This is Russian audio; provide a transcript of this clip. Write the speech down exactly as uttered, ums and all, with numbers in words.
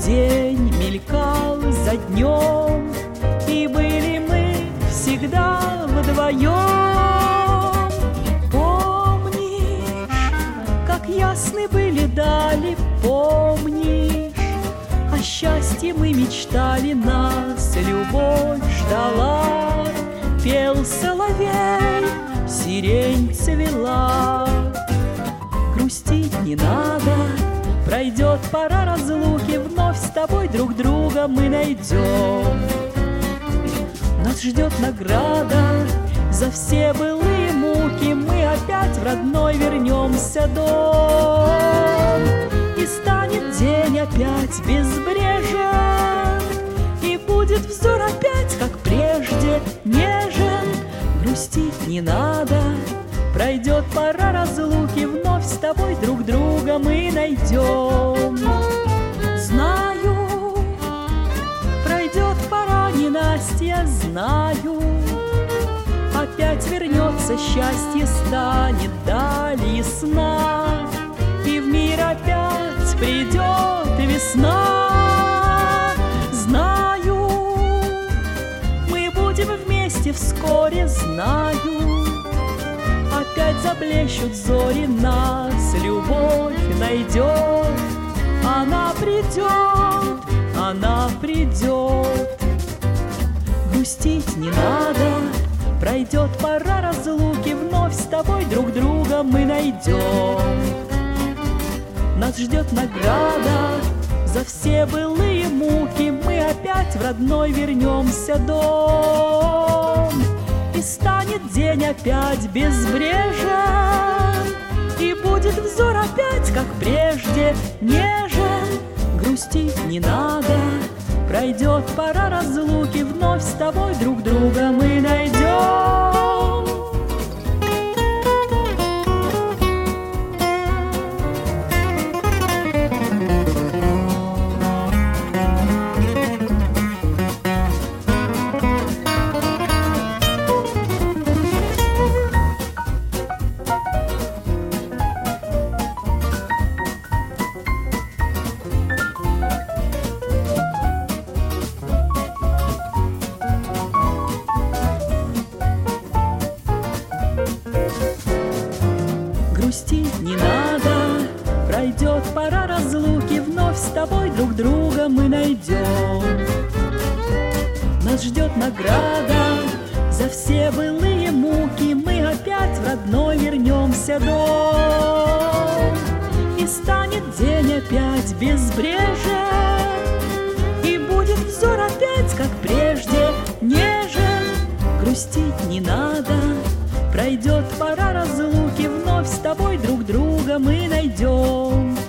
день мелькал за днем, и были мы всегда вдвоем. Помнишь, как ясны были дали, помнишь, о счастье мы мечтали, нас любовь ждала. Пел соловей, сирень цвела. Грустить не надо, пройдет пора разлуки, вновь с тобой друг друга мы найдем. Нас ждет награда за все былые муки, мы опять в родной вернемся дом. И станет день опять безбрежен, и будет взор опять, как прежде, нежен. Грустить не надо, пройдет пора разлуки, вновь с тобой друг друга мы найдем. Знаю, пройдет пора ненастья, знаю, опять вернется счастье, станет даль ясна, и в мир опять придет весна. Знаю, мы будем вместе вскоре, знаю, опять заблещут зори, нас любовь найдет. Она придет, она придет. Грустить не надо, пройдет пора разлуки, вновь с тобой друг друга мы найдем. Нас ждет награда за все былые муки, мы опять в родной вернемся дом. И станет день опять безбрежен, и будет взор опять, как прежде, нежен. Грустить не надо, пройдет пора разлуки, вновь с тобой друг друга мы найдем. Грустить не надо, пройдет пора разлуки, вновь с тобой друг друга мы найдем. Нас ждет награда за все былые муки, мы опять в родной вернемся дом. И станет день опять безбрежен, и будет взор опять, как прежде, нежен. Грустить не надо, пройдет пора разлуки, вновь с тобой друг друга мы найдем.